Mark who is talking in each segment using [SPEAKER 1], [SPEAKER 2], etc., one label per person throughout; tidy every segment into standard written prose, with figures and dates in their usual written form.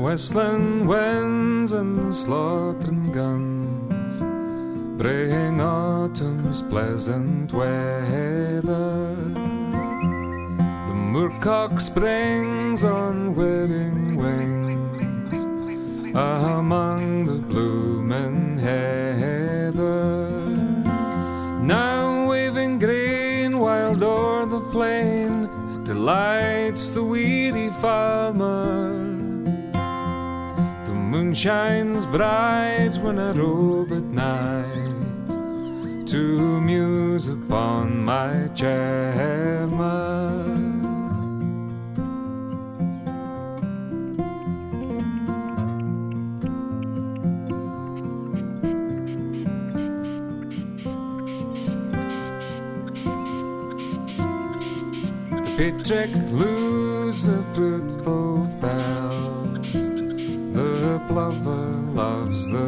[SPEAKER 1] whistling winds and the slaughtering guns bring autumn's pleasant weather. The moorcock springs on whirring wings among the blooming heather, now waving green wild o'er the plain, delights the weary farmer. The moon shines bright when I rove at night to muse upon my charmer. Patrick loose the fruitful fells, the plover loves the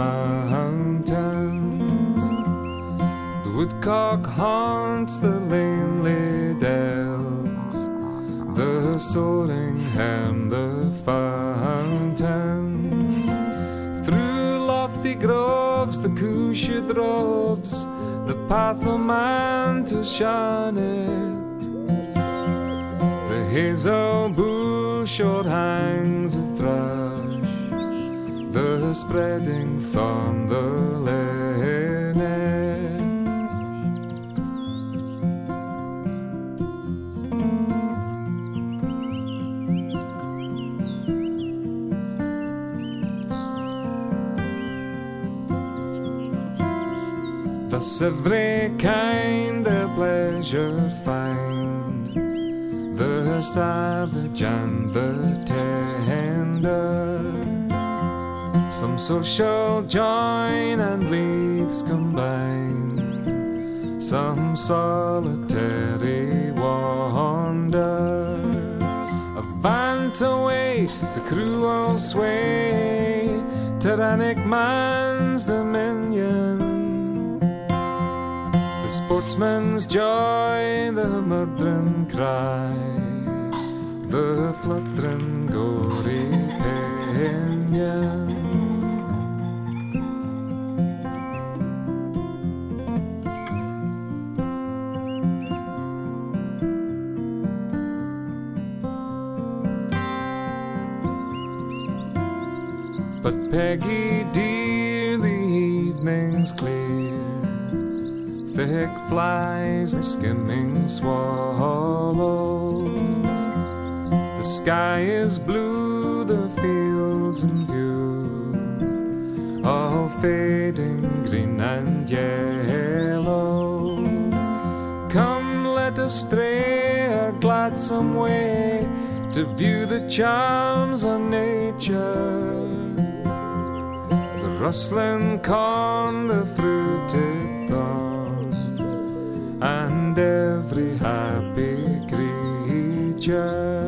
[SPEAKER 1] mountains, the woodcock haunts the lonely dells, the soaring hern the fountains. Through lofty groves the cusha droves, the path of man to shun it. The hazel bush o'erhangs a thrush, the spreading thorn the linnet. Thus every kind their pleasure find, the savage and the tender. Some social join and leagues combine, some solitary wander. Avant away the cruel sway, tyrannic man's dominion. The sportsman's joy, the murdering cry, the fluttering gory pinion. But Peggy dear, the evening's clear, thick flies the skimming swallow. The sky is blue, the fields in view, all fading green and yellow. Come, let us stray our gladsome way to view the charms of nature. The rustling corn, the fruited thorn, and every happy creature.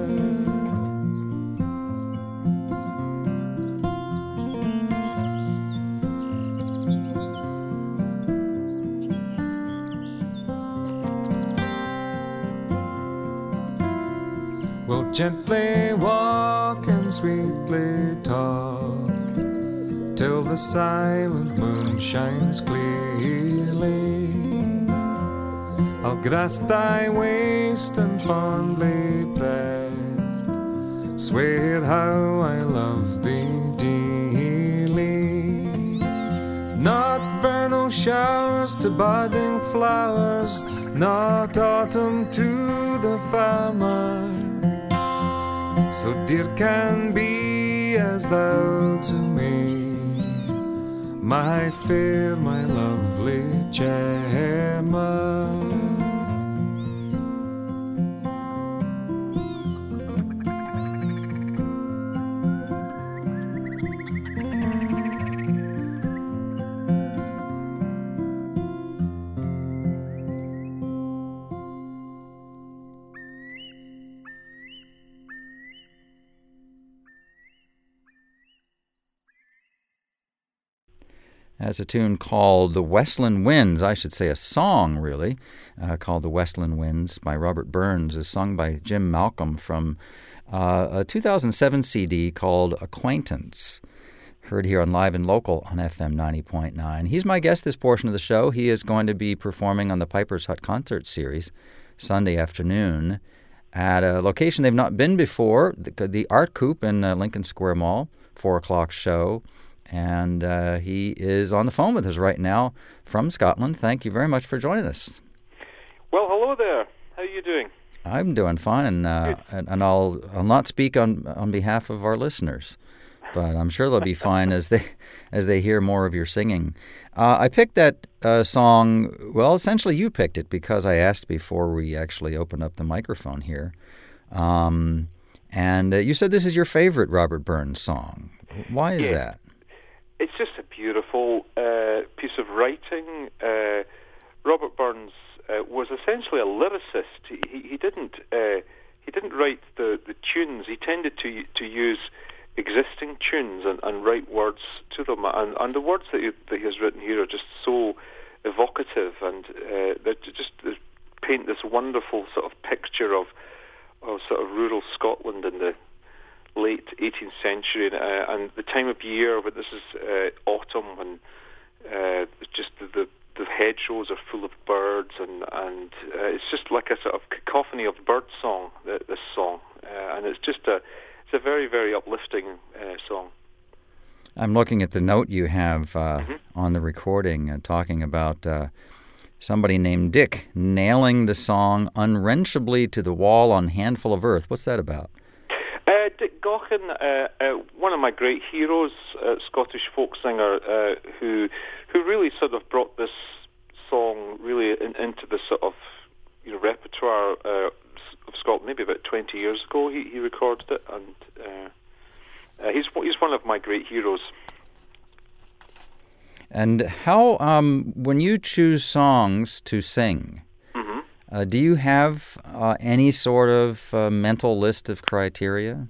[SPEAKER 1] We'll gently walk and sweetly talk till the silent moon shines clearly. I'll grasp thy waist and fondly pressed, swear how I love thee dearly. Not vernal showers to budding flowers, not autumn to the farmer, so dear can be as thou to me, my fair, my lovely charmer.
[SPEAKER 2] has a tune called The Westland Winds. I should say a song, really, called The Westland Winds by Robert Burns. Is sung by Jim Malcolm from a 2007 CD called Acquaintance. Heard here on Live and Local on FM 90.9. He's my guest this portion of the show. He is going to be performing on the Piper's Hut Concert Series Sunday afternoon at a location they've not been before, the Art Coupe in Lincoln Square Mall, 4 o'clock show. And he is on the phone with us right now from Scotland. Thank you very much for joining us.
[SPEAKER 3] Well, hello there. How are you doing?
[SPEAKER 2] I'm doing fine, and I'll not speak on behalf of our listeners, but I'm sure they'll be fine as they hear more of your singing. I picked that song. Well, essentially, you picked it because I asked before we actually opened up the microphone here, and you said this is your favorite Robert Burns song. Why is that?
[SPEAKER 3] It's just a beautiful piece of writing. Robert Burns was essentially a lyricist. He didn't write the tunes. He tended to use existing tunes and write words to them. And the words that he has written here are just so evocative, and they paint this wonderful sort of picture of sort of rural Scotland in the late 18th century, and the time of year when this is autumn, when just the hedgerows are full of birds, and it's just like a sort of cacophony of bird song, this song, and it's a very, very uplifting song.
[SPEAKER 2] I'm looking at the note you have on the recording, talking about somebody named Dick nailing the song unwrenchably to the wall on Handful of Earth. What's that about?
[SPEAKER 3] Dick Gaughan, one of my great heroes, Scottish folk singer, who really sort of brought this song really into the sort of repertoire of Scotland. Maybe about 20 years ago, he recorded it, and he's one of my great heroes.
[SPEAKER 2] And how, when you choose songs to sing, do you have any sort of mental list of criteria?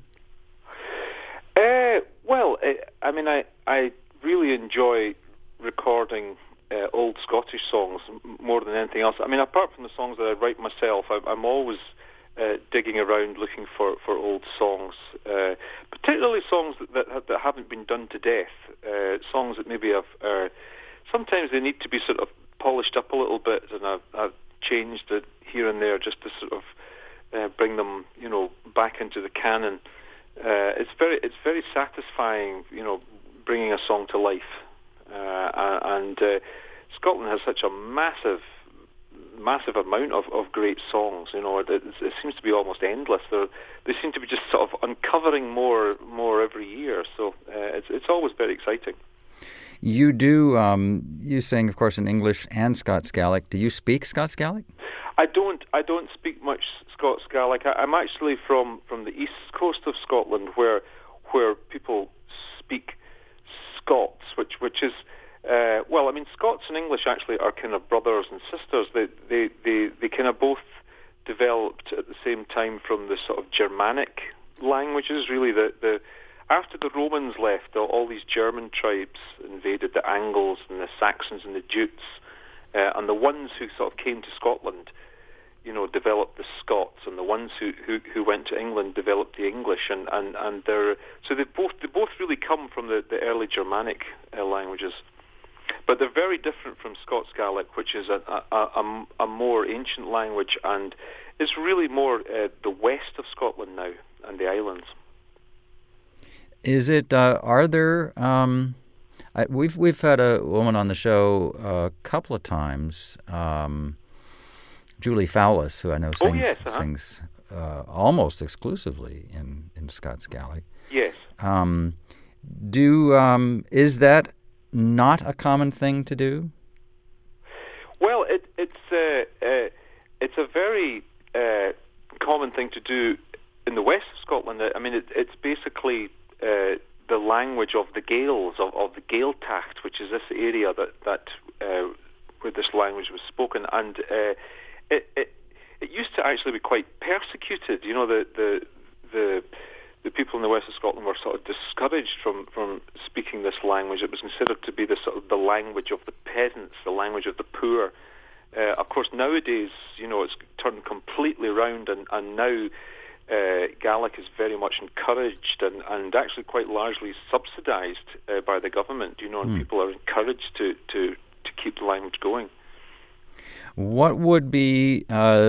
[SPEAKER 3] Well, I really enjoy recording old Scottish songs more than anything else. I mean, apart from the songs that I write myself, I'm always digging around looking for old songs, particularly songs that haven't been done to death, songs that maybe have... sometimes they need to be sort of polished up a little bit, and I've changed it here and there just to sort of bring them, back into the canon. It's very satisfying, bringing a song to life. And Scotland has such a massive amount of great songs. It seems to be almost endless. They seem to be just sort of uncovering more every year. So it's always very exciting.
[SPEAKER 2] You do, you sing, of course, in English and Scots Gaelic. Do you speak Scots Gaelic?
[SPEAKER 3] I don't speak much Scots Gaelic. I'm actually from the east coast of Scotland, where people speak Scots, which is Scots and English actually are kind of brothers and sisters. They kind of both developed at the same time from the sort of Germanic languages. Really, after the Romans left, all these German tribes invaded the Angles and the Saxons and the Jutes, and the ones who sort of came to Scotland, developed the Scots, and the ones who went to England developed the English, and they both really come from the early Germanic languages, but they're very different from Scots Gaelic, which is a more ancient language, and it's really more the west of Scotland now and the islands.
[SPEAKER 2] Is it? Are there? We've had a woman on the show a couple of times, Julie Fowlis, who I know sings almost exclusively in Scots Gaelic.
[SPEAKER 3] Yes.
[SPEAKER 2] Is that not a common thing to do?
[SPEAKER 3] Well, it's a very common thing to do in the west of Scotland. I mean, it's basically the language of the Gaels, of the Gaeltacht, which is this area that where this language was spoken, and it used to actually be quite persecuted. The the people in the west of Scotland were sort of discouraged from speaking this language. It was considered to be the sort of the language of the peasants, the language of the poor. Of course, nowadays, it's turned completely around, and now Gaelic is very much encouraged and actually quite largely subsidised by the government. And people are encouraged to keep the language going.
[SPEAKER 2] What would be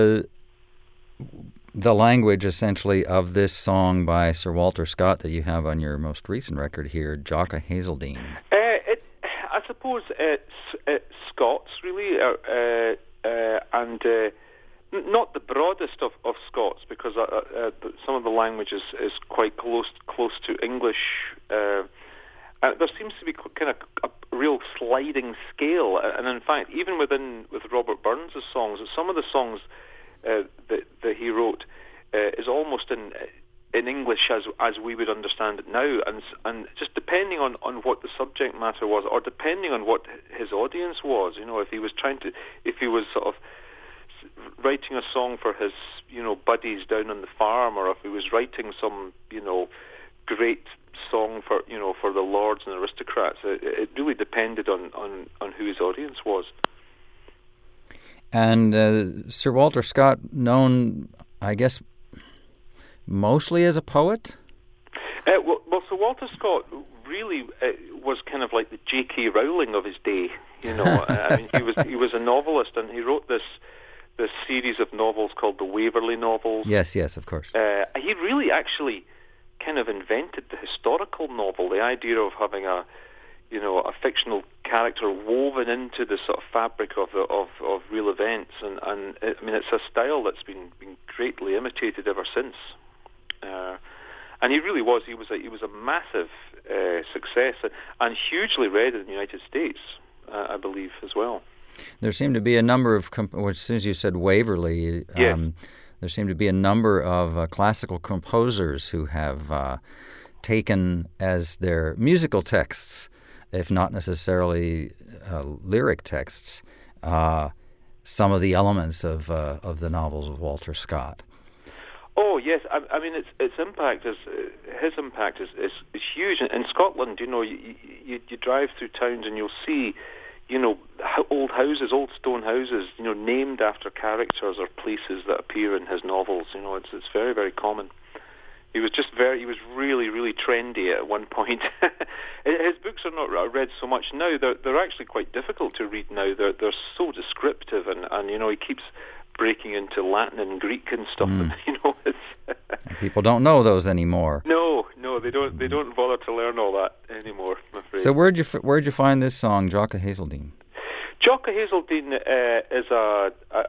[SPEAKER 2] the language, essentially, of this song by Sir Walter Scott that you have on your most recent record here, Jock o' Hazeldean?
[SPEAKER 3] I suppose it's Scots, really, and not the broadest of Scots, because some of the language is quite close to English. There seems to be kind of a real sliding scale, and in fact, even with Robert Burns' songs, some of the songs that he wrote is almost in English as we would understand it now, and just depending on what the subject matter was, or depending on what his audience was, if he was sort of writing a song for his buddies down on the farm, or if he was writing some great song for the lords and aristocrats, it really depended on who his audience was.
[SPEAKER 2] And Sir Walter Scott, known, I guess, mostly as a poet?
[SPEAKER 3] Well, Sir Walter Scott really was kind of like the J.K. Rowling of his day. I mean, he was a novelist, and he wrote this series of novels called the Waverley Novels.
[SPEAKER 2] Yes, of course.
[SPEAKER 3] He really actually kind of invented the historical novel, the idea of having a fictional character woven into the sort of fabric of real events, and I mean, it's a style that's been greatly imitated ever since. And he really was. He was a massive success, and hugely read in the United States, I believe, as well.
[SPEAKER 2] There seemed to be a number of, as soon as you said Waverley,
[SPEAKER 3] yes.
[SPEAKER 2] There seemed to be a number of classical composers who have taken as their musical texts, if not necessarily lyric texts, some of the elements of the novels of Walter Scott.
[SPEAKER 3] Oh yes, I mean his impact is huge. In Scotland, you drive through towns and you'll see, old houses, old stone houses, named after characters or places that appear in his novels. It's very, very common. He was really, really trendy at one point. His books are not read so much now. They're actually quite difficult to read now. They're so descriptive, and he keeps breaking into Latin and Greek and stuff.
[SPEAKER 2] People don't know those anymore.
[SPEAKER 3] No, they don't. They don't bother to learn all that anymore, I'm afraid.
[SPEAKER 2] So where'd you find this song, Jock o' Hazeldean?
[SPEAKER 3] Jock o' Hazeldean is a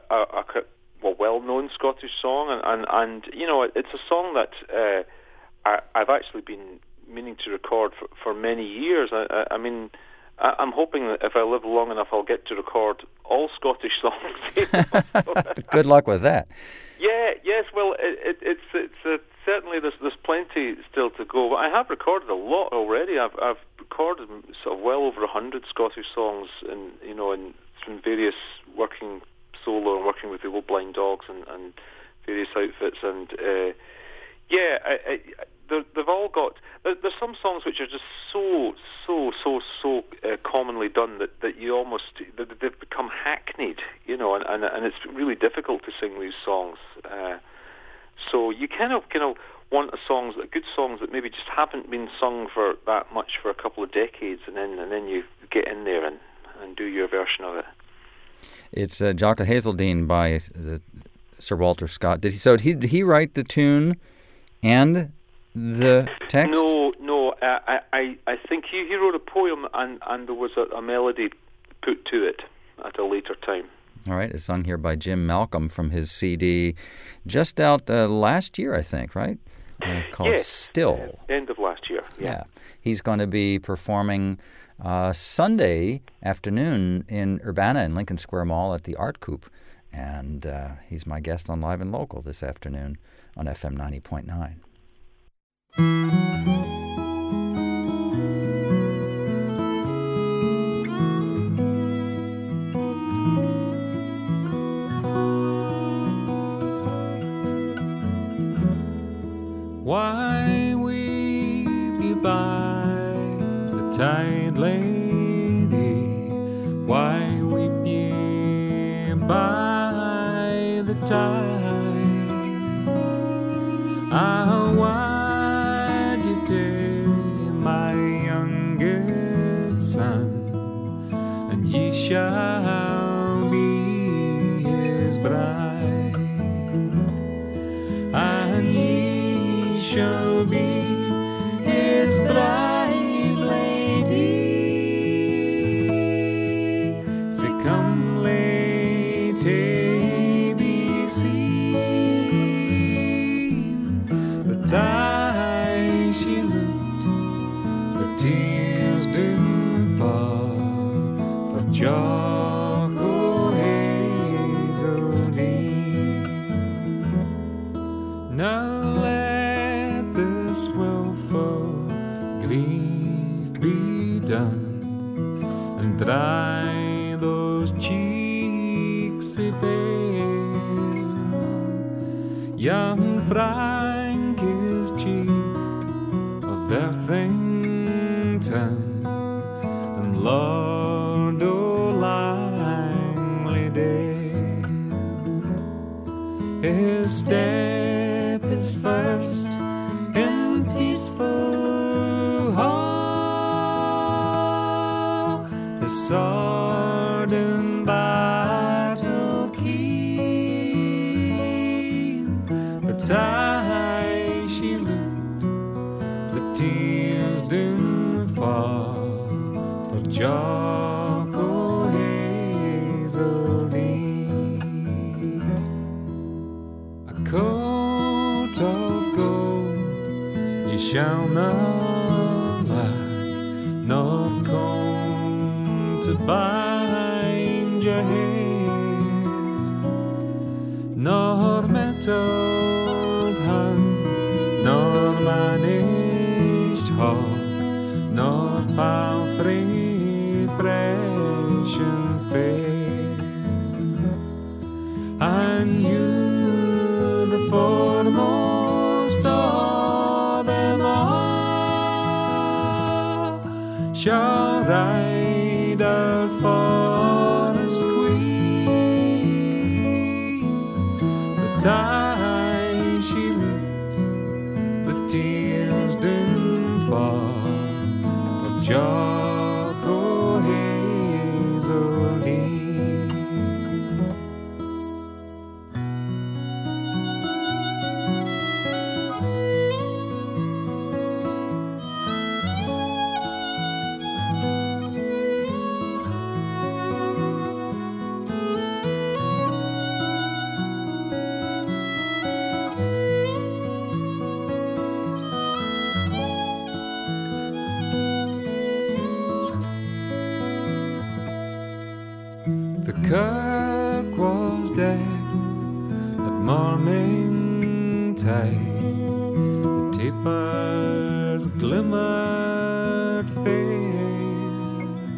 [SPEAKER 3] well-known Scottish song, and it's a song that I've actually been meaning to record for many years. I mean, I'm hoping that if I live long enough, I'll get to record all Scottish songs.
[SPEAKER 2] Good luck with that.
[SPEAKER 3] Yes. Well, it's certainly there's plenty still to go. But I have recorded a lot already. I've recorded sort of well over 100 Scottish songs, in various working solo and working with the Old Blind Dogs and various outfits, and they've all got. There's some songs which are just so commonly done that you almost they've become hackneyed, and it's really difficult to sing these songs. So you kind of want good songs that maybe just haven't been sung for that much for a couple of decades, and then you get in there and do your version of it.
[SPEAKER 2] It's Jock o' Hazeldean by Sir Walter Scott. Did he write the tune and the text?
[SPEAKER 3] No. I think he wrote a poem and there was a melody put to it at a later time.
[SPEAKER 2] All right, it's sung here by Jim Malcolm from his CD, just out last year, I think, right? Called
[SPEAKER 3] yes.
[SPEAKER 2] Still.
[SPEAKER 3] End of last year. Yeah.
[SPEAKER 2] He's going to be performing Sunday afternoon in Urbana in Lincoln Square Mall at the Art Coop, and he's my guest on Live and Local this afternoon on FM 90.9.
[SPEAKER 1] Why tide lady, why weep ye by the tide? Ah, why did you my youngest son, and ye shall be his bride, and ye shall be his bride lady. Say, come, lady, be seen. The time she looked, the tears didn't fall for Jock O'Hazeldean. Now let this willful grief be done, and dry those cheeks so pale. Young Frank is chief of Worthington, and Lord O'Langley-Dale. His step is first in peaceful hall, his sword in battle keen. But as she looked, the tears didn't fall for Jock O'Hazeldean. A coat of gold ye shall not lack, nor comb to bind your hair, nor mettled hand, nor managed hawk, nor palfrey fresh and fair. And you, the foremost of them all, shall ride our forest queen. But as she looked, the tears didn't fall for Jock O'Hazeldean. The kirk was decked at morning tide, the tapers glimmered fair,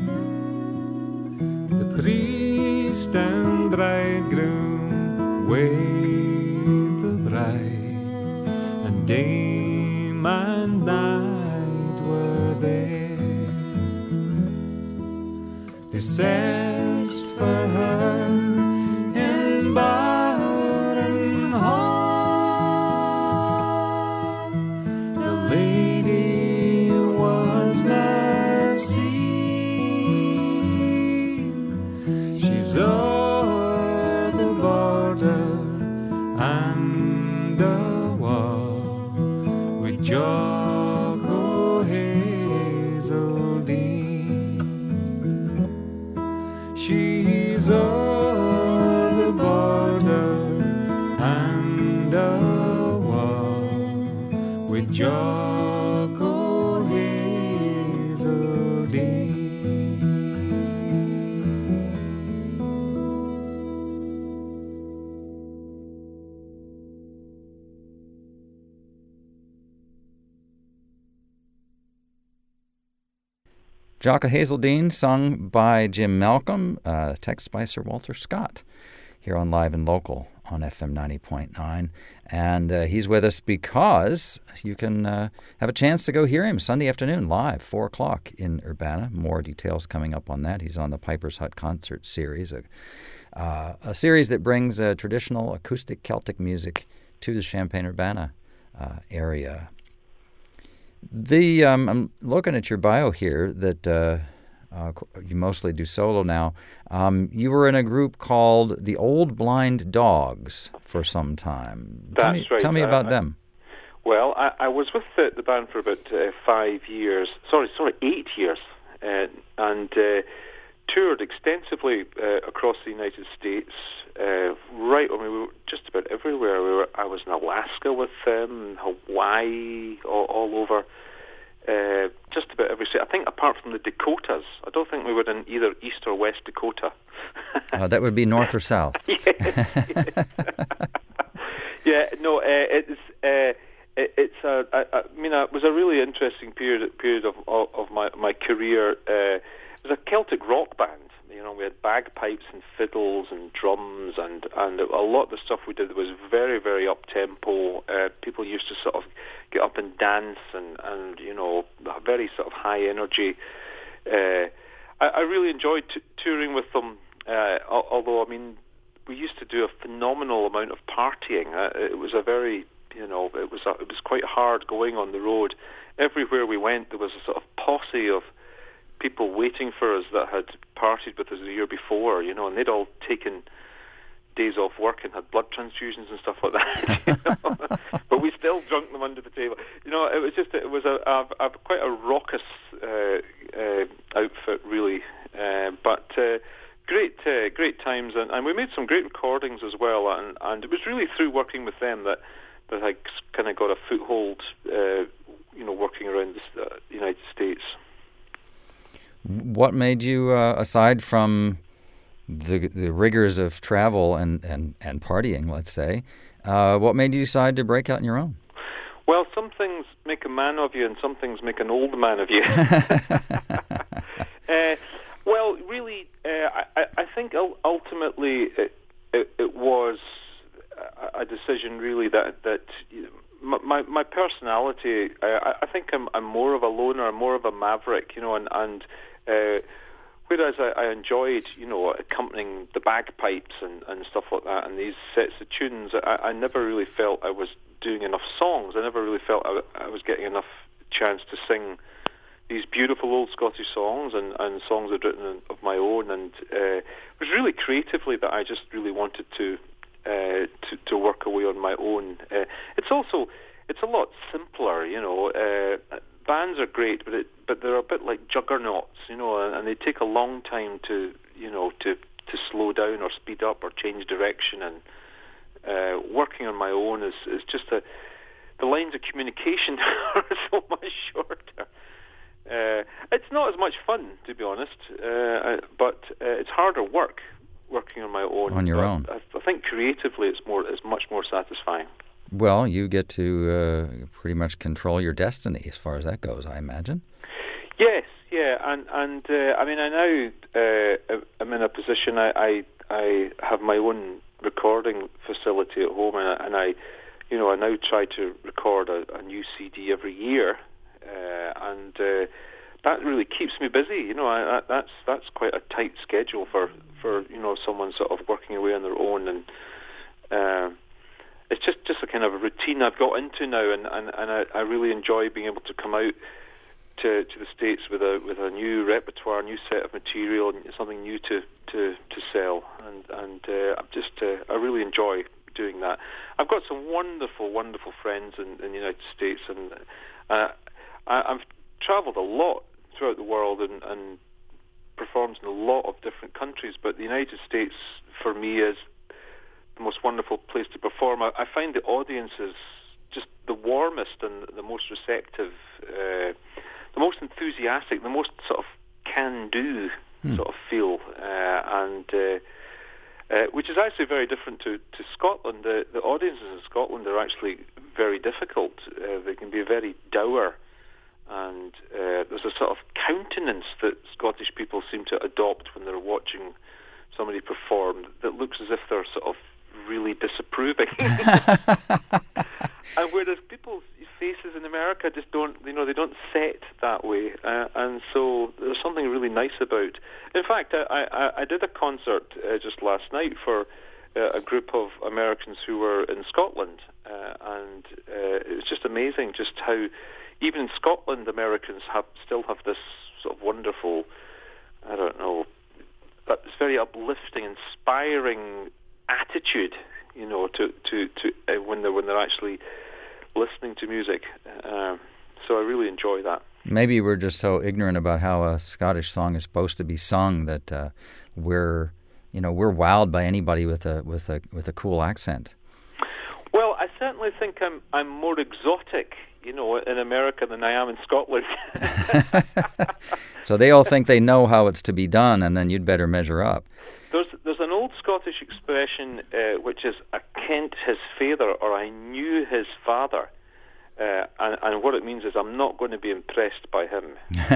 [SPEAKER 1] the priest and bridegroom weighed the bride, and dame and knight were there. They searched for her in Barron Hall. The lady was not seen. She's o'er the border and the wall with Jock O'Hazeldean. She's o'er the border and the wall with Jock O'Hazeldean.
[SPEAKER 2] Jock O'Hazeldean, sung by Jim Malcolm, text by Sir Walter Scott, here on Live and Local on FM 90.9. And he's with us because you can have a chance to go hear him Sunday afternoon live, 4 o'clock in Urbana. More details coming up on that. He's on the Piper's Hut Concert Series, a series that brings traditional acoustic Celtic music to the Champaign-Urbana area. I'm looking at your bio here that you mostly do solo now. You were in a group called the Old Blind Dogs for some time.
[SPEAKER 3] That's right.
[SPEAKER 2] Tell me about them.
[SPEAKER 3] Well, I was with the band for about 5 years. 8 years, and toured extensively across the United States. We were just about everywhere. I was in Alaska with them, Hawaii, all over. Just about every state. I think apart from the Dakotas. I don't think we were in either East or West Dakota.
[SPEAKER 2] That would be North or South.
[SPEAKER 3] Yes. It was a really interesting period of my career. It was a Celtic rock band. We had bagpipes and fiddles and drums, and a lot of the stuff we did was very, very up-tempo. People used to sort of get up and dance and very sort of high energy. I really enjoyed touring with them, although, we used to do a phenomenal amount of partying. It was a very, it was quite hard going on the road. Everywhere we went, there was a sort of posse of people waiting for us that had partied with us the year before, and they'd all taken days off work and had blood transfusions and stuff like that. But we still drunk them under the table. It was a quite a raucous outfit, really. But great times, and we made some great recordings as well. And it was really through working with them that I kind of got a foothold, working around the United States.
[SPEAKER 2] What made you, aside from the rigors of travel and partying, let's say, what made you decide to break out on your own?
[SPEAKER 3] Well, some things make a man of you, and some things make an old man of you. Well, really, I think ultimately it was a decision, really, that my personality. I think I'm more of a loner, more of a maverick, and whereas I enjoyed, accompanying the bagpipes and stuff like that, and these sets of tunes, I never really felt I was doing enough songs. I never really felt I was getting enough chance to sing these beautiful old Scottish songs and songs I'd written of my own. And it was really creatively that I just really wanted to work away on my own. It's a lot simpler, bands are great, but they're a bit like juggernauts, and they take a long time to slow down or speed up or change direction. And working on my own is just the lines of communication are so much shorter. It's not as much fun, to be honest, but it's harder working on my own.
[SPEAKER 2] On your own.
[SPEAKER 3] I think creatively it's much more satisfying.
[SPEAKER 2] Well, you get to pretty much control your destiny as far as that goes, I imagine.
[SPEAKER 3] Yes, yeah, and I now I'm in a position. I have my own recording facility at home, and I now try to record a new CD every year, and that really keeps me busy. That's quite a tight schedule for someone sort of working away on their own, and it's just a kind of a routine I've got into now, and I really enjoy being able to come out to the States with a new repertoire, a new set of material, and something new to sell, and I really enjoy doing that. I've got some wonderful friends in the United States, and I've travelled a lot throughout the world and performed in a lot of different countries, but the United States for me is the most wonderful place to perform. I find the audience is just the warmest and the most receptive, the most enthusiastic, the most sort of can-do sort of feel, and which is actually very different to Scotland. The audiences in Scotland are actually very difficult. They can be very dour, and there's a sort of countenance that Scottish people seem to adopt when they're watching somebody perform that looks as if they're sort of really disapproving. And whereas people's faces in America just don't, they don't set that way, and so there's something really nice about. In fact, I did a concert just last night for a group of Americans who were in Scotland, and it was just amazing just how even in Scotland Americans still have this sort of wonderful, I don't know, but it's very uplifting, inspiring attitude, to when they're actually listening to music. So I really enjoy that.
[SPEAKER 2] Maybe we're just so ignorant about how a Scottish song is supposed to be sung that we're wowed by anybody with a cool accent.
[SPEAKER 3] Well, I certainly think I'm more exotic, in America than I am in Scotland.
[SPEAKER 2] So they all think they know how it's to be done, and then you'd better measure up.
[SPEAKER 3] There's an old Scottish expression which is "I kent his father" or "I knew his father," and what it means is I'm not going to be impressed by him.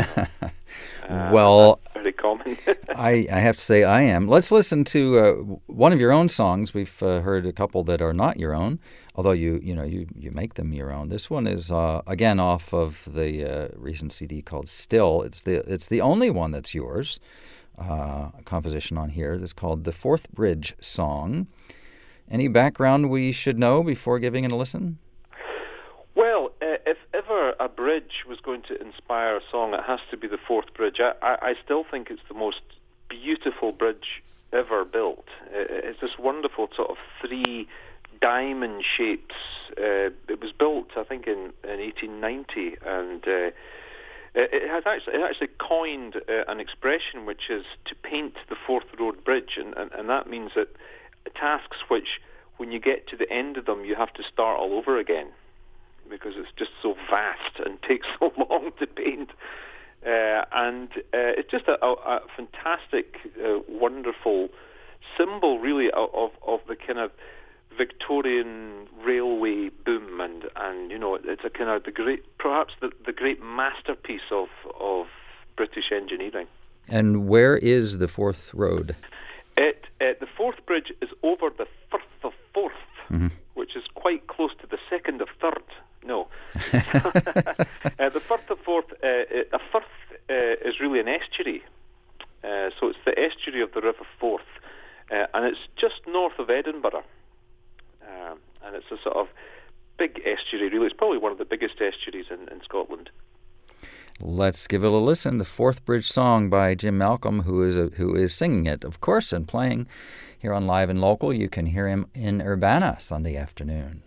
[SPEAKER 2] Well,
[SPEAKER 3] that's very common.
[SPEAKER 2] I have to say I am. Let's listen to one of your own songs. We've heard a couple that are not your own, although you make them your own. This one is again off of the recent CD called "Still." It's the only one that's yours. Composition on here that's called The Fourth Bridge Song. Any background we should know before giving it a listen?
[SPEAKER 3] Well, if ever a bridge was going to inspire a song, it has to be The Fourth Bridge. I still think it's the most beautiful bridge ever built. It's this wonderful sort of 3 diamond shapes. It was built, I think, in 1890, and it actually coined an expression which is to paint the Fourth Road Bridge, and that means that tasks which, when you get to the end of them, you have to start all over again because it's just so vast and takes so long to paint. And it's just a fantastic, wonderful symbol, really, of the kind of Victorian railway boom, and it's a kind of perhaps the great masterpiece of British engineering. And
[SPEAKER 2] where is the Fourth Road?
[SPEAKER 3] The Fourth Bridge is over the Firth of Forth, mm-hmm. which is quite close to the Second of Third. No, the Firth of Forth. A firth is really an estuary, so it's the estuary of the River Forth, and it's just north of Edinburgh. And it's a sort of big estuary, really. It's probably one of the biggest estuaries in Scotland.
[SPEAKER 2] Let's give it a listen. The Fourth Bridge Song by Jim Malcolm, who is singing it, of course, and playing here on Live and Local. You can hear him in Urbana Sunday afternoon.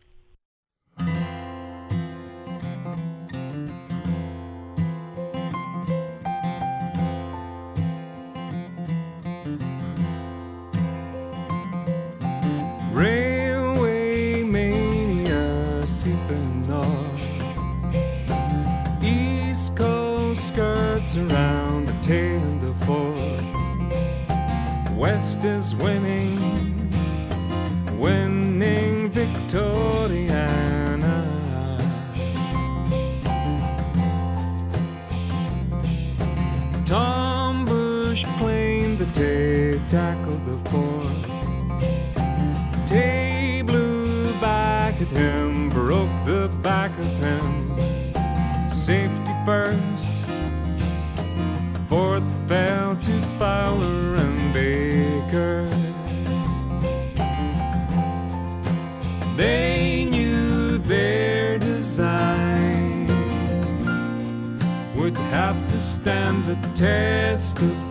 [SPEAKER 1] Railway mania seeping off, East Coast skirts around the tail of Forth. West is winning Victoriana. Tom Bush claimed the day, tackled the Forth. Tay blew back at him, broke the back of him. Safety first. Forth fell to Fowler and Baker. They knew their design would have to stand the test of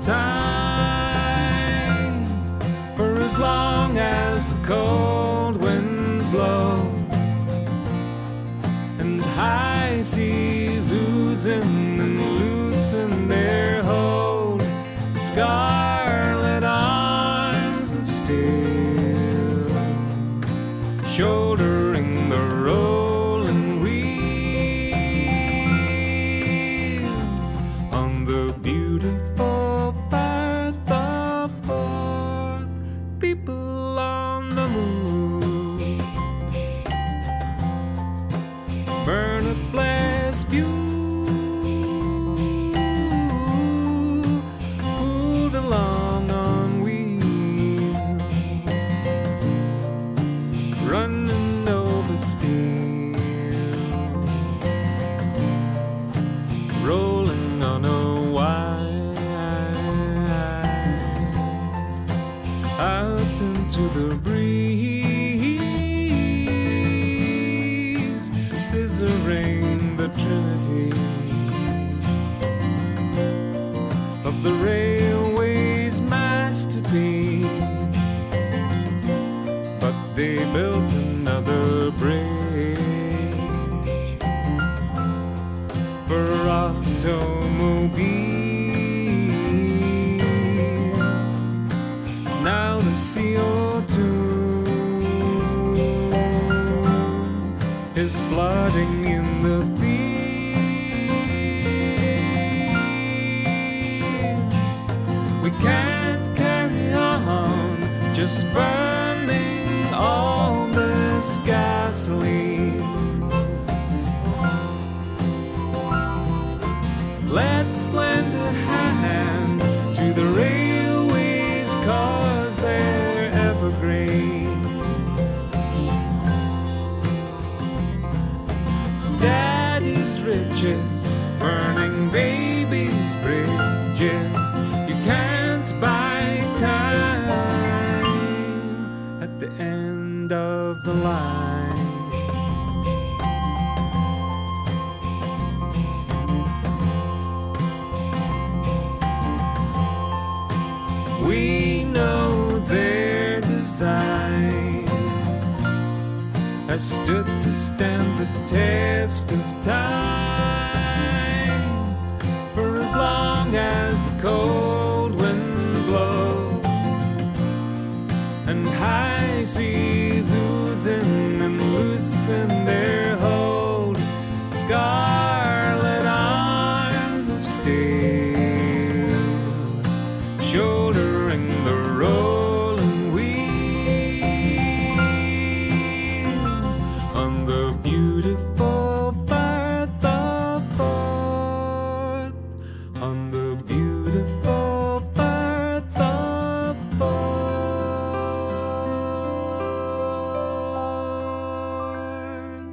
[SPEAKER 1] time. For as long as the cold winds blow and high seas oozing and loosen their hold, scarlet arms of steel shouldering the rolling wheels on the beautiful Firth of Forth. People on the move, burn a blast fuel, pulled along on wheels. shouting to the breeze, scissoring the trinity of the railway's masterpiece. But they built another bridge for automobiles. Now the CO2 is flooding in the fields. We can't carry on just burning all this gasoline. Let's lend a hand to the railways, 'cause they're evergreen. Daddy's riches, burning babies' bridges. You can't buy time at the end of the line. We know their design has stood to stand the test of time for as long as the cold wind blows and high seas oozing and loosen their hold. Scarlet arms of steel shouldering the rolling wheels on the beautiful Firth of Forth, on the beautiful Firth of Forth.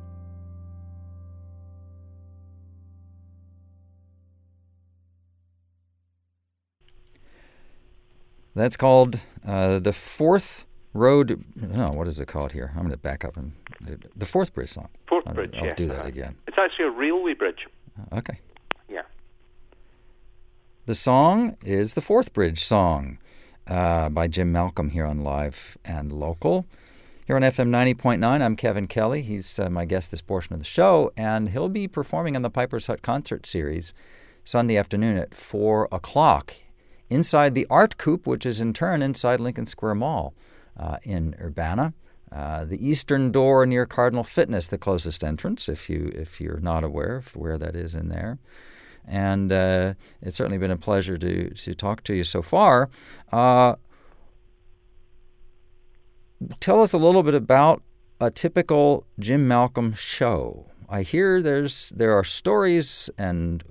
[SPEAKER 2] That's called the Fourth Road. No, what is it called here? I'm going to back up and the Fourth Bridge song.
[SPEAKER 3] Fourth Bridge,
[SPEAKER 2] I'll
[SPEAKER 3] yeah.
[SPEAKER 2] do that again.
[SPEAKER 3] It's actually a railway bridge.
[SPEAKER 2] Okay.
[SPEAKER 3] Yeah.
[SPEAKER 2] The song is the Fourth Bridge song by Jim Malcolm here on Live and Local. Here on FM 90.9, I'm Kevin Kelly. He's my guest this portion of the show, and he'll be performing on the Piper's Hut concert series Sunday afternoon at 4 o'clock inside the Art Coop, which is in turn inside Lincoln Square Mall in Urbana. The eastern door near Cardinal Fitness, the closest entrance, if you're not aware of where that is in there. And it's certainly been a pleasure to talk to you so far. Tell us a little bit about a typical Jim Malcolm show. I hear there are stories and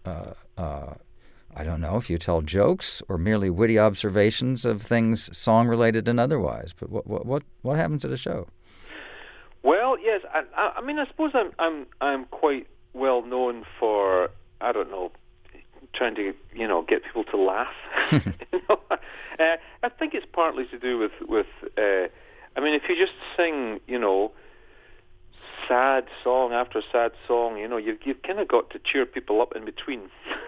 [SPEAKER 2] I don't know if you tell jokes or merely witty observations of things song-related and otherwise. But what happens at a show?
[SPEAKER 3] Well, yes, I mean, I suppose I'm quite well known for, I don't know, trying to get people to laugh. I think it's partly to do with I mean, if you just sing, sad song after sad song, you've kind of got to cheer people up in between.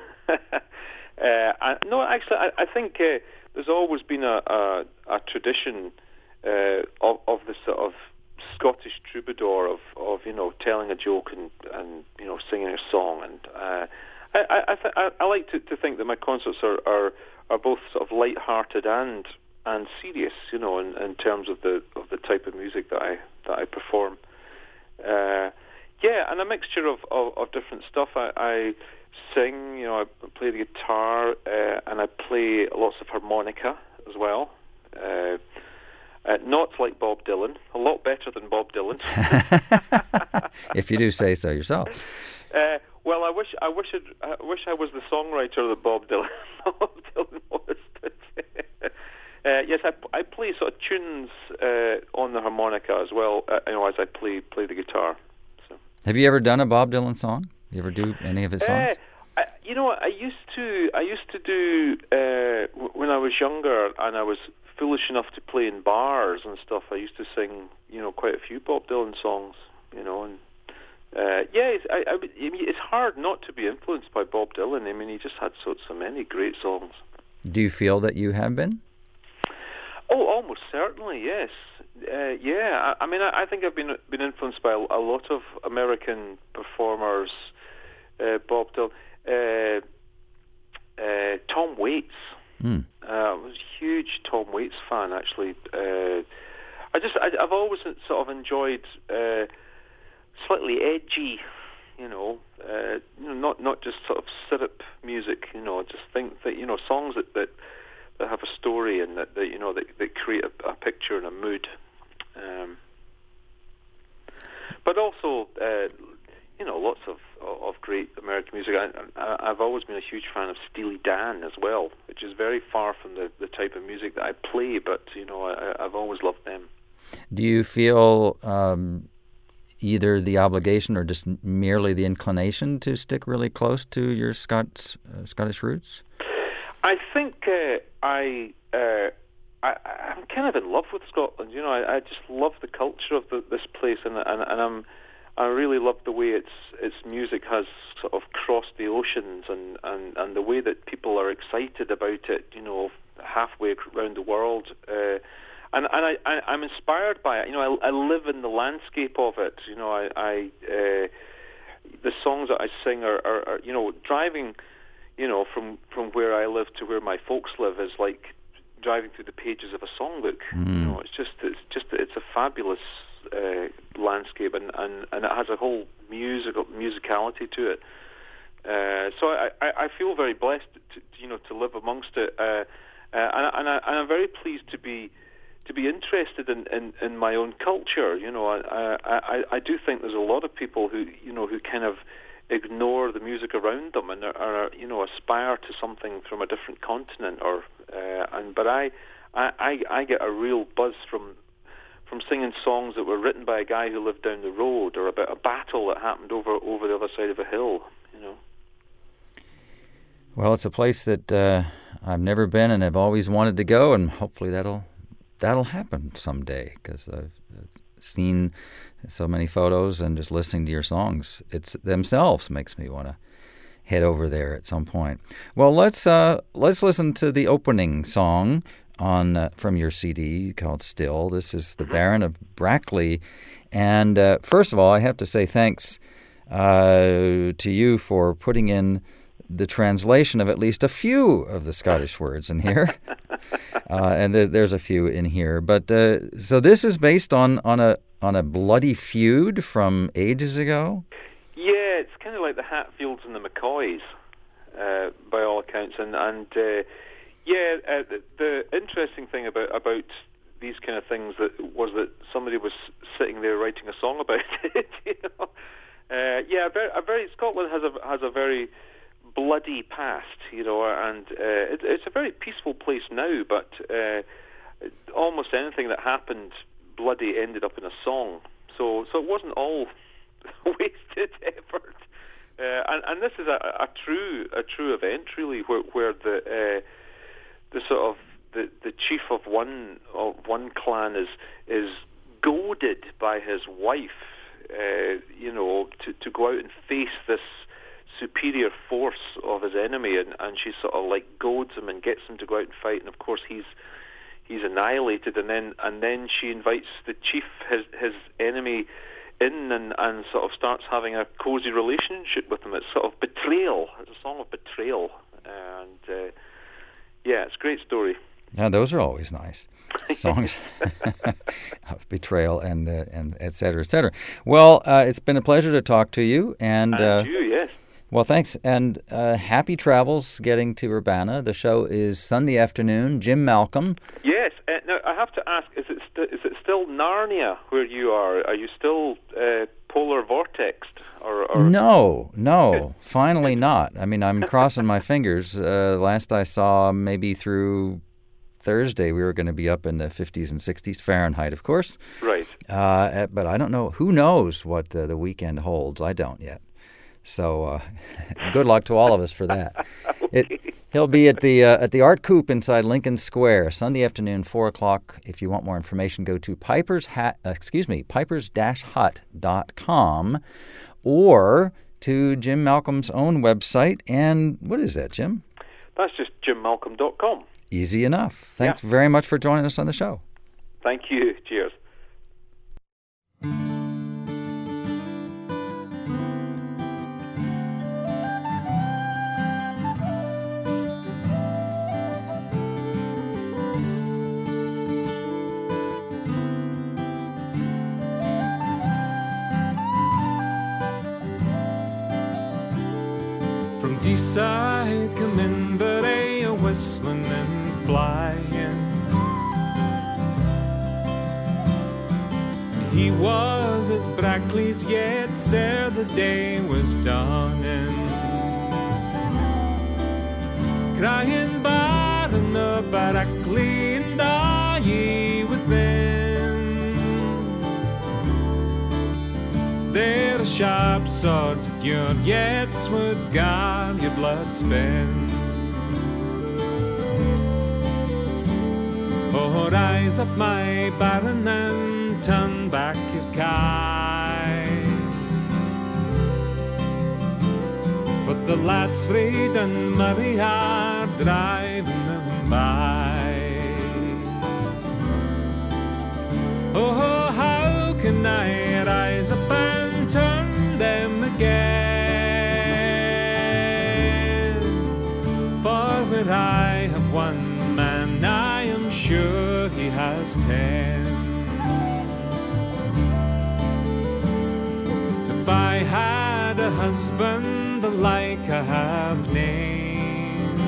[SPEAKER 3] No, actually, I think there's always been a tradition of the sort of Scottish troubadour of telling a joke and singing a song, and I like to think that my concerts are both sort of light-hearted and serious, in terms of the type of music that I perform. Yeah, and a mixture of different stuff. I sing, I play the guitar, and I play lots of harmonica as well. Not like Bob Dylan, a lot better than Bob Dylan.
[SPEAKER 2] If you do say so yourself.
[SPEAKER 3] Well, I wish I was the songwriter that Bob Dylan was. Yes, I play sort of tunes on the harmonica as well, as I play the guitar. So.
[SPEAKER 2] Have you ever done a Bob Dylan song? You ever do any of his songs?
[SPEAKER 3] I used to do when when I was younger and I was foolish enough to play in bars and stuff, I used to sing, quite a few Bob Dylan songs, and it's hard not to be influenced by Bob Dylan. I mean, he just had so many great songs.
[SPEAKER 2] Do you feel that you have been?
[SPEAKER 3] Oh, almost certainly, yes. I think I've been influenced by a lot of American performers. Bob Dylan, Tom Waits. I was a huge Tom Waits fan, actually. I've always sort of enjoyed slightly edgy, not just sort of syrup music. Just think that songs that have a story and that create a picture and a mood. But also, lots of great American music. I've always been a huge fan of Steely Dan as well, which is very far from the type of music that I play, but I've always loved them.
[SPEAKER 2] Do you feel either the obligation or just merely the inclination to stick really close to your Scottish roots?
[SPEAKER 3] I think I'm kind of in love with Scotland. I just love the culture of this place, and I really love the way its music has sort of crossed the oceans, and the way that people are excited about it, halfway around the world. And I'm inspired by it. I live in the landscape of it. The songs that I sing are driving, from where I live to where my folks live is like driving through the pages of a songbook. It's a fabulous landscape, and it has a whole musicality to it. So I feel very blessed to live amongst it, and I'm very pleased to be interested in my own culture. I do think there's a lot of people who kind of ignore the music around them and are aspire to something from a different continent, but I get a real buzz from singing songs that were written by a guy who lived down the road, or about a battle that happened over the other side of a hill.
[SPEAKER 2] Well, it's a place that I've never been and I've always wanted to go, and hopefully that'll happen someday, because I've seen so many photos, and just listening to your songs, it's themselves makes me want to head over there at some point. Well, let's listen to the opening song from your CD called Still. This is the Baron of Brackley, and first of all, I have to say thanks to you for putting in the translation of at least a few of the Scottish words in here. And there's a few in here. But so this is based on a bloody feud from ages ago?
[SPEAKER 3] Yeah, it's kind of like the Hatfields and the McCoys, by all accounts. The interesting thing about these kind of things was that somebody was sitting there writing a song about it. Scotland has a very bloody past, and it's a very peaceful place now, but almost anything that happened bloody ended up in a song. So it wasn't all wasted effort. And this is a true event, really, where the sort of the chief of one clan is goaded by his wife, to go out and face this superior force of his enemy, and she sort of like goads him and gets him to go out and fight, and of course he's annihilated, and then she invites the chief, his enemy, in and sort of starts having a cozy relationship with him. It's sort of betrayal. It's a song of betrayal, and it's a great story.
[SPEAKER 2] Yeah, those are always nice songs of betrayal and et cetera, et cetera. Well, it's been a pleasure to talk to you, and
[SPEAKER 3] you, yes.
[SPEAKER 2] Well, thanks, and happy travels getting to Urbana. The show is Sunday afternoon. Jim Malcolm.
[SPEAKER 3] Yes. Now, I have to ask, is it still Narnia where you are? Are you still polar vortexed? Or
[SPEAKER 2] No, finally not. I mean, I'm crossing my fingers. Last I saw, maybe through Thursday, we were going to be up in the 50s and 60s, Fahrenheit, of course.
[SPEAKER 3] Right.
[SPEAKER 2] But I don't know. Who knows what the weekend holds? I don't yet. So good luck to all of us for that.
[SPEAKER 3] Okay.
[SPEAKER 2] He'll be at the Art Coop inside Lincoln Square, Sunday afternoon, 4 o'clock. If you want more information, go to pipers-hut.com or to Jim Malcolm's own website. And what is that, Jim?
[SPEAKER 3] That's just jimmalcolm.com.
[SPEAKER 2] Easy enough. Thanks very much for joining us on the show.
[SPEAKER 3] Thank you. Cheers.
[SPEAKER 1] From Deeside come Inverray, a whistling and flying. He was at Brackley's yet, ere the day was dawning, crying bar in the Brackley and are ye within. Their sharp swords at your yets would gar your blood spin. Oh, rise up, my baron, and turn back your kye, for the lads Fried and Murray are driving them by. Oh, how can I rise up and turn them again? For where I have one man, I am sure he has 10. If I had a husband the like I have named,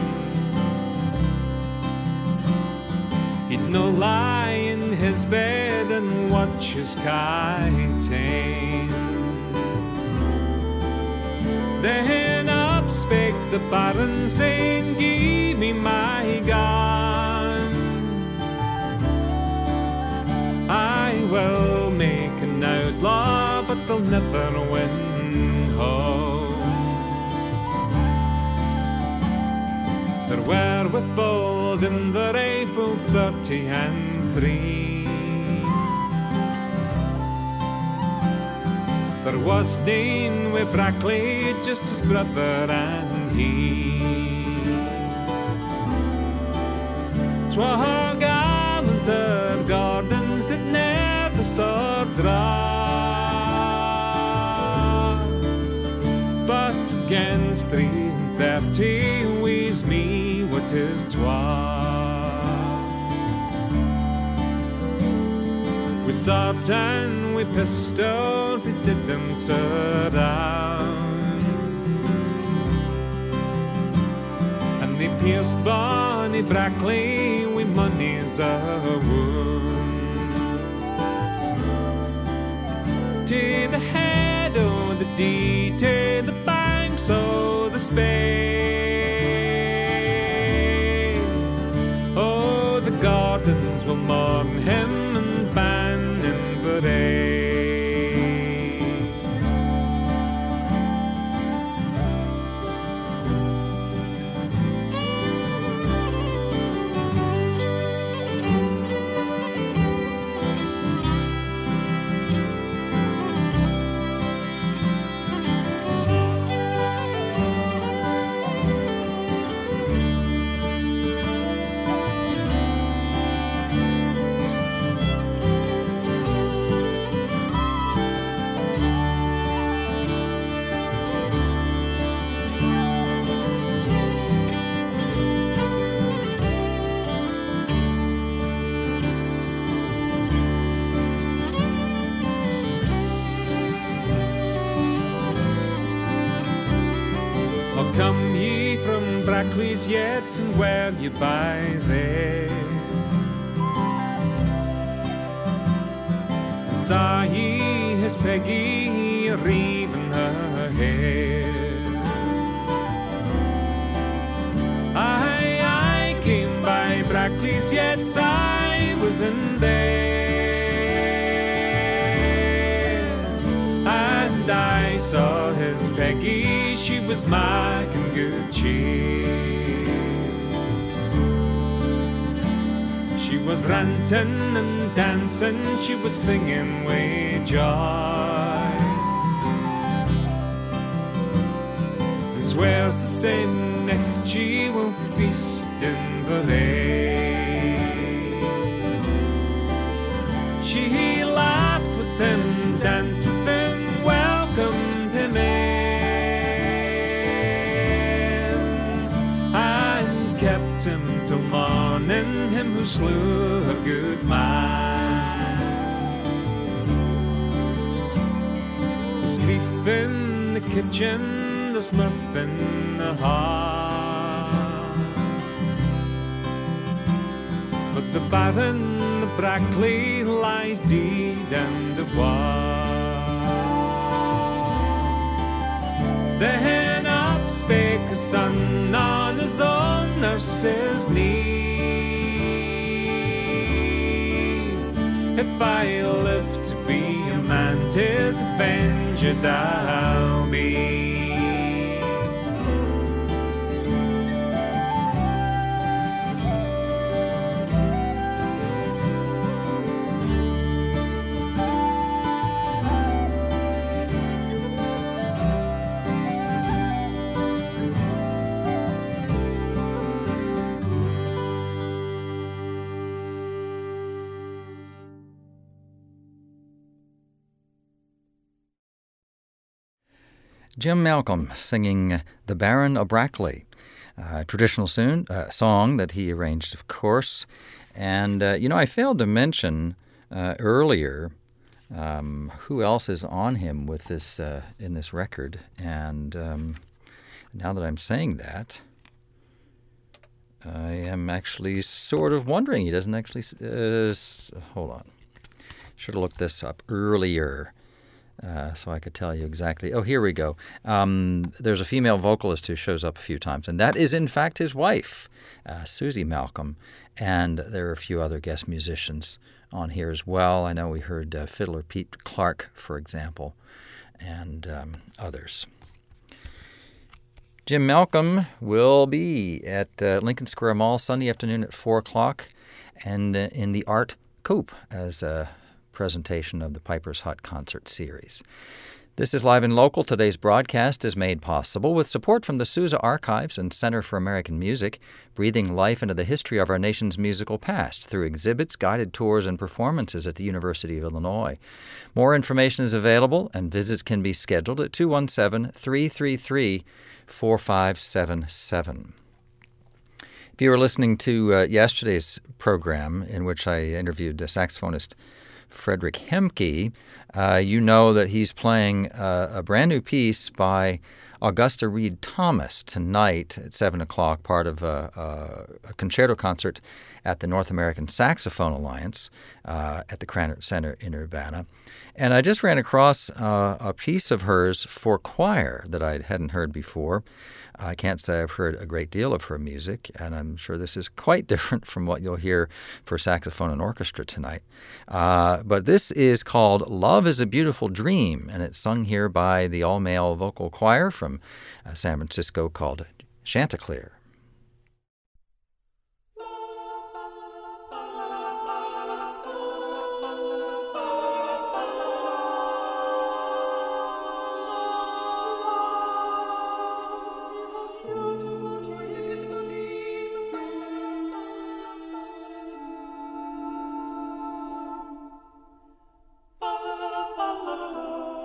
[SPEAKER 1] he'd no lie in his bed and watch his kiting. Then up spake the baron, saying, "Give me my gun. I will make an outlaw, but they'll never win home." There were with bold in the rifle 33. There was nane wi' Brackley, just his brother and he. 'Twa gallanter Gordons that never saw draw, but against 330 we's me what is 'twa. With sword and with pistols they did them surround, and they pierced bonny Brackley with money's a wound. To the head o' the Dee, to the banks o' the Spey. Oh, the Gordons will mourn him and ban Inverray. Come ye from Brackley's yet, and where ye by there? And saw ye his Peggy reeving her hair? I came by Brackley's yet, I was in there, and I saw his Peggy, she was making good cheer. She was ranting and dancing, she was singing with joy. And swears the same night she will feast in the lane. She laughed with him, danced with him, welcomed him in, and kept him till morning, him who slew her good man. There's grief in the kitchen, there's mirth in the heart, but the Baron, the Brackley, lies deed and a Then up spake a son on his own nurse's knee. If I live to be a man, 'tis avenged I'll be.
[SPEAKER 2] Jim Malcolm singing The Baron o' Brackley, a traditional song that he arranged, of course. And, I failed to mention earlier who else is on him with this in this record. And now that I'm saying that, I am actually sort of wondering. He doesn't actually... hold on. Should have looked this up earlier. So I could tell you exactly. Oh, here we go. There's a female vocalist who shows up a few times, and that is, in fact, his wife, Susie Malcolm. And there are a few other guest musicians on here as well. I know we heard fiddler Pete Clark, for example, and others. Jim Malcolm will be at Lincoln Square Mall Sunday afternoon at 4 o'clock and in the Art Coupe as a presentation of the Piper's Hut concert series. This is Live and Local. Today's broadcast is made possible with support from the Sousa Archives and Center for American Music, breathing life into the history of our nation's musical past through exhibits, guided tours, and performances at the University of Illinois. More information is available, and visits can be scheduled at 217-333-4577. If you were listening to yesterday's program, in which I interviewed saxophonist Frederick Hemke, you know that he's playing a brand new piece by Augusta Reed Thomas tonight at 7 o'clock, part of a concerto concert at the North American Saxophone Alliance at the Krannert Center in Urbana. And I just ran across a piece of hers for choir that I hadn't heard before. I can't say I've heard a great deal of her music, and I'm sure this is quite different from what you'll hear for saxophone and orchestra tonight. But this is called Love is a Beautiful Dream, and it's sung here by the all-male vocal choir from San Francisco called Chanticleer.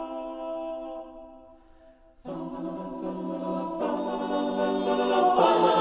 [SPEAKER 4] Oh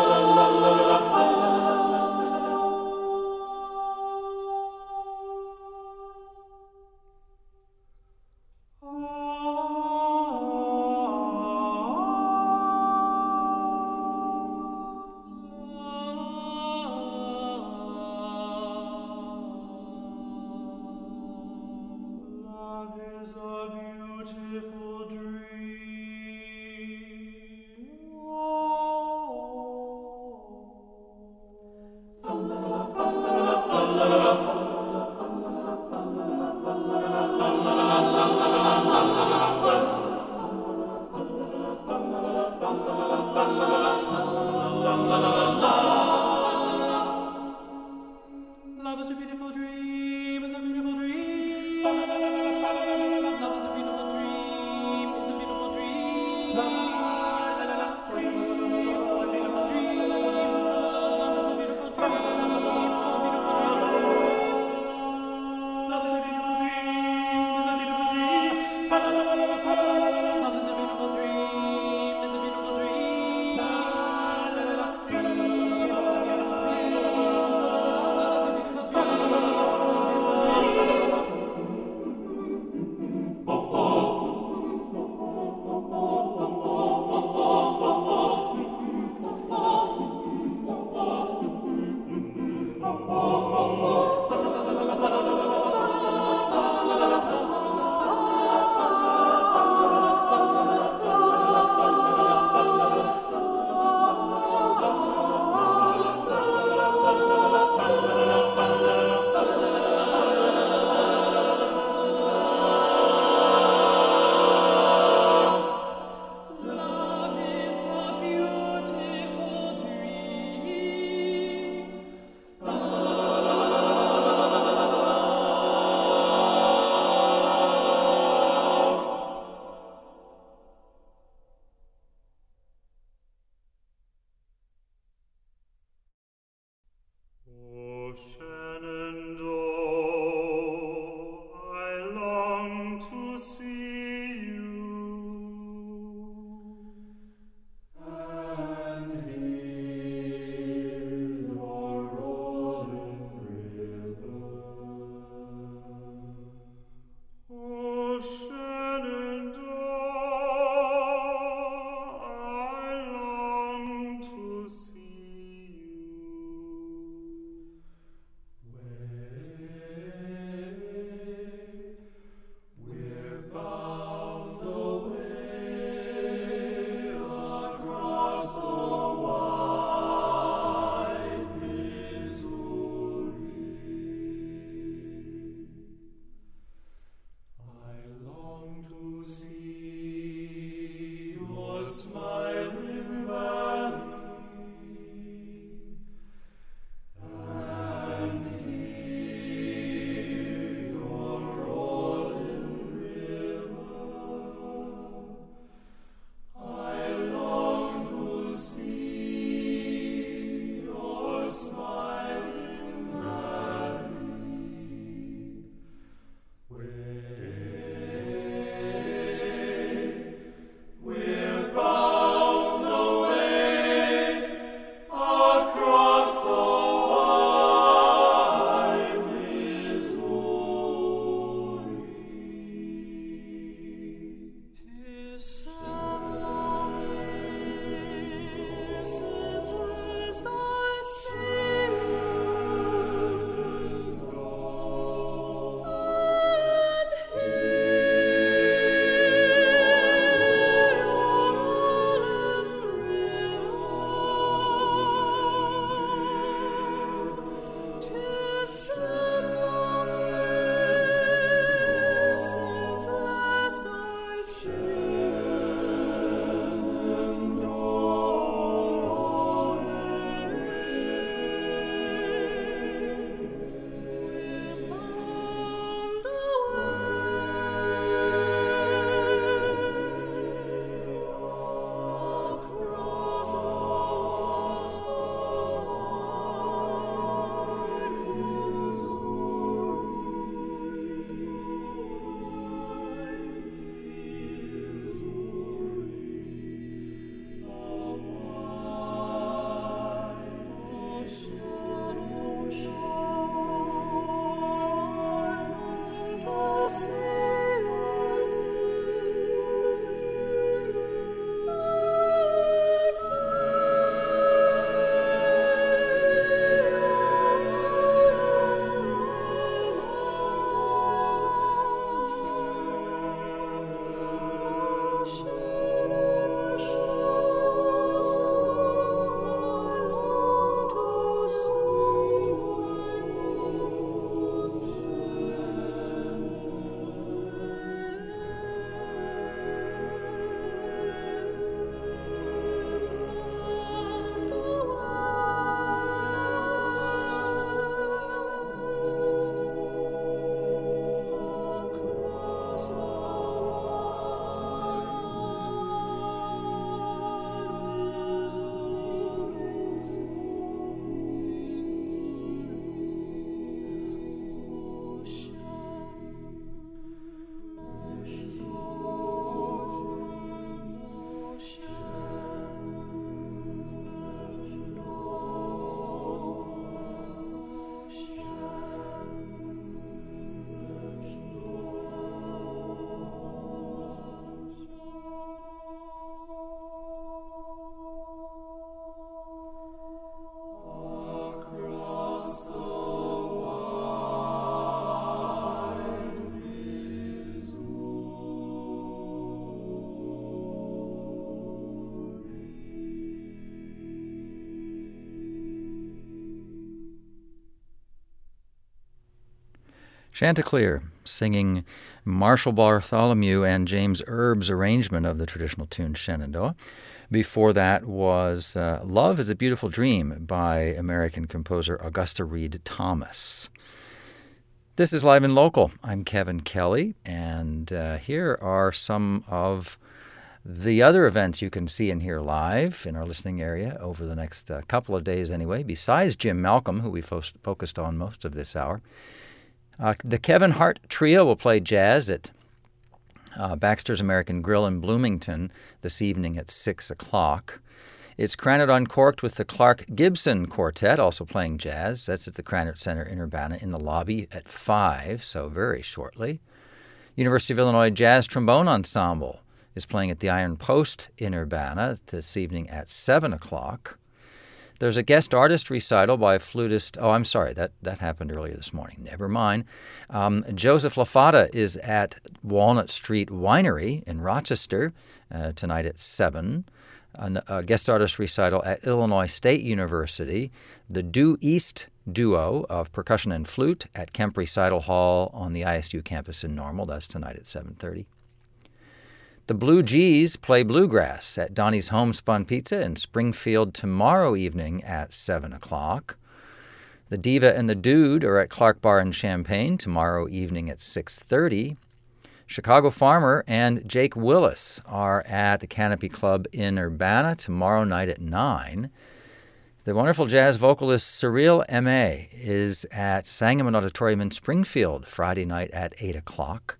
[SPEAKER 2] Chanticleer singing Marshall Bartholomew and James Erb's arrangement of the traditional tune Shenandoah. Before that was Love is a Beautiful Dream by American composer Augusta Reed Thomas. This is Live and Local. I'm Kevin Kelly, and here are some of the other events you can see and hear live in our listening area over the next couple of days anyway, besides Jim Malcolm, who we focused on most of this hour. The Kevin Hart Trio will play jazz at Baxter's American Grill in Bloomington this evening at 6 o'clock. It's Krannert Uncorked with the Clark Gibson Quartet, also playing jazz. That's at the Krannert Center in Urbana in the lobby at 5, so very shortly. University of Illinois Jazz Trombone Ensemble is playing at the Iron Post in Urbana this evening at 7 o'clock. There's a guest artist recital by flutist... Oh, I'm sorry, that happened earlier this morning. Never mind. Joseph LaFata is at Walnut Street Winery in Rochester tonight at 7. A guest artist recital at Illinois State University. The Due East Duo of Percussion and Flute at Kemp Recital Hall on the ISU campus in Normal. That's tonight at 7:30. The Blue Gees play bluegrass at Donnie's Homespun Pizza in Springfield tomorrow evening at 7 o'clock. The Diva and the Dude are at Clark Bar in Champaign tomorrow evening at 6:30. Chicago Farmer and Jake Willis are at the Canopy Club in Urbana tomorrow night at 9. The wonderful jazz vocalist Cyril M.A. is at Sangamon Auditorium in Springfield Friday night at 8 o'clock.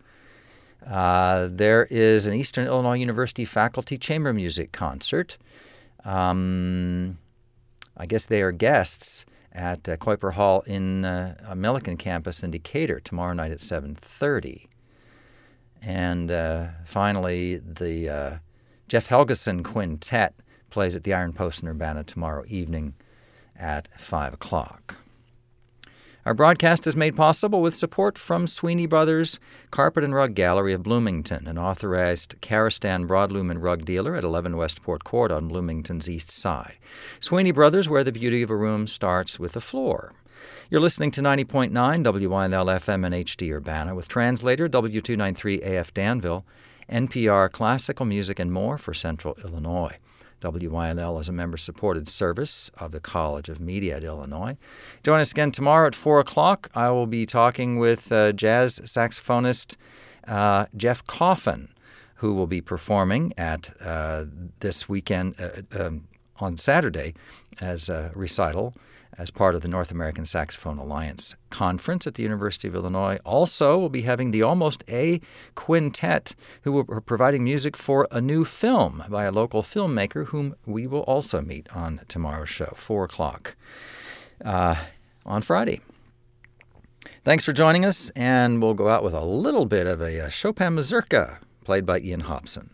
[SPEAKER 2] There is an Eastern Illinois University faculty chamber music concert. I guess they are guests at Kuiper Hall in Millikan campus in Decatur tomorrow night at 7:30. And finally, the Jeff Helgeson Quintet plays at the Iron Post in Urbana tomorrow evening at 5 o'clock. Our broadcast is made possible with support from Sweeney Brothers Carpet and Rug Gallery of Bloomington, an authorized Karastan broadloom and rug dealer at 11 Westport Court on Bloomington's east side. Sweeney Brothers, where the beauty of a room starts with a floor. You're listening to 90.9 WYNL FM and HD Urbana with translator W293 AF Danville, NPR Classical Music and more for Central Illinois. WYNL is a member-supported service of the College of Media at Illinois. Join us again tomorrow at 4 o'clock. I will be talking with jazz saxophonist Jeff Coffin, who will be performing at this weekend on Saturday as a recital as part of the North American Saxophone Alliance Conference at the University of Illinois. Also, we'll be having the Almost A Quintet, who are providing music for a new film by a local filmmaker whom we will also meet on tomorrow's show, 4 o'clock on Friday. Thanks for joining us, and we'll go out with a little bit of a Chopin mazurka played by Ian Hobson.